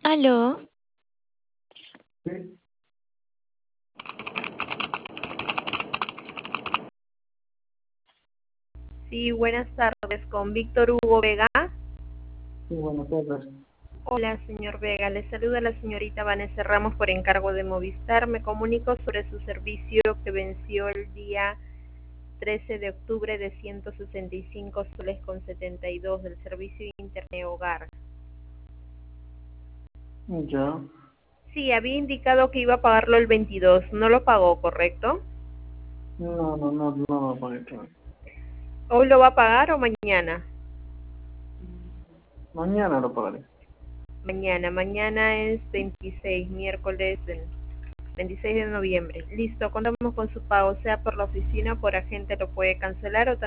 Aló, Sí, Sí, buenas tardes, con Víctor Hugo Vega. sí, buenas tardes. Hola, señor Vega. Le saluda la señorita Vanessa Ramos por encargo de Movistar. Me comunico sobre su servicio que venció el día 13 de octubre de 165 soles con 72 del servicio de Internet Hogar. Ya, Sí, había indicado que iba a pagarlo el 22. ¿No lo pagó, correcto? no lo pagué todavía. ¿Hoy lo va a pagar o mañana? Mañana lo pagaré. Mañana es 26, miércoles 26 de noviembre. Listo, contamos con su pago, sea por la oficina o por agente, lo puede cancelar o